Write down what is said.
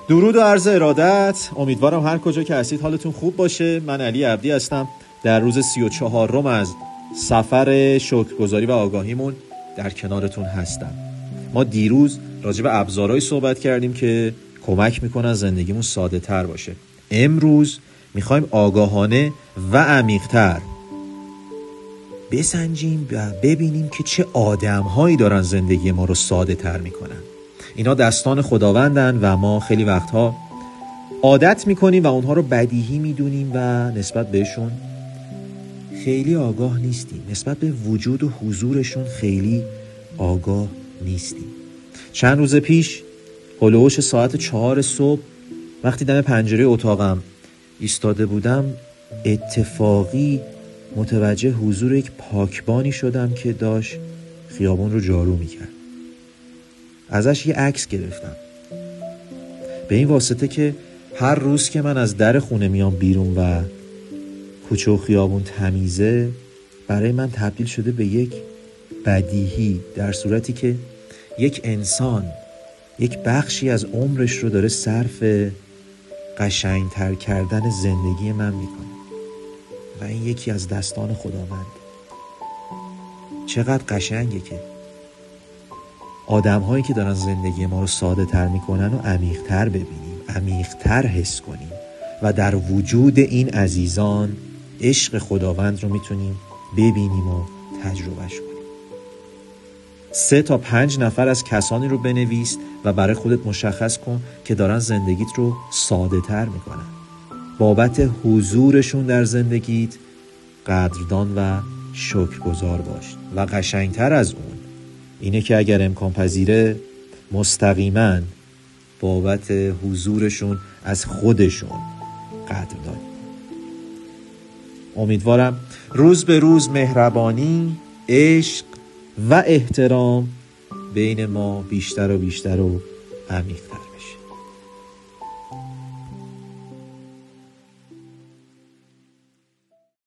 درود و عرض ارادت. امیدوارم هر کجا که هستید حالتون خوب باشه. من علی عبدی هستم. در روز 34 از سفر شکرگزاری و آگاهیمون در کنارتون هستم. ما دیروز راجع به ابزارهایی صحبت کردیم که کمک میکنن زندگیمون ساده تر باشه. امروز میخوایم آگاهانه و عمیق‌تر بسنجیم و ببینیم که چه آدم‌هایی دارن زندگی ما رو ساده تر میکنن. اینا دستان خداوندن و ما خیلی وقتها عادت میکنیم و اونها رو بدیهی میدونیم و نسبت بهشون خیلی آگاه نیستیم. نسبت به وجود و حضورشون خیلی آگاه نیستیم. چند روز پیش هلوش ساعت 4 صبح وقتی دم پنجره اتاقم ایستاده بودم اتفاقی متوجه حضور یک پاکبانی شدم که داشت خیابون رو جارو میکرد. ازش یه عکس گرفتم به این واسطه که هر روز که من از در خونه میام بیرون و کوچه و خیابون تمیزه برای من تبدیل شده به یک بدیهی، در صورتی که یک انسان یک بخشی از عمرش رو داره صرف قشنگتر کردن زندگی من میکنه و این یکی از دستان خداوند. چقدر قشنگه که آدم هایی که دارن زندگی ما رو ساده تر میکنن و عمیق تر ببینیم، عمیق تر حس کنیم و در وجود این عزیزان عشق خداوند رو میتونیم ببینیم و تجربهش کنیم. 3 تا 5 نفر از کسانی رو بنویس و برای خودت مشخص کن که دارن زندگیت رو ساده تر میکنن. بابت حضورشون در زندگیت قدردان و شکرگزار باش و قشنگتر از اون اینه که اگر امکان پذیره مستقیما بابت حضورشون از خودشون قدردانی. امیدوارم روز به روز مهربانی، عشق و احترام بین ما بیشتر و بیشتر و عمیق‌تر بشه.